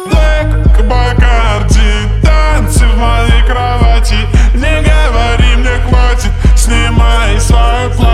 Black Bacardi, танцы в моей кровати. Не говори мне хватит, снимай свое платье.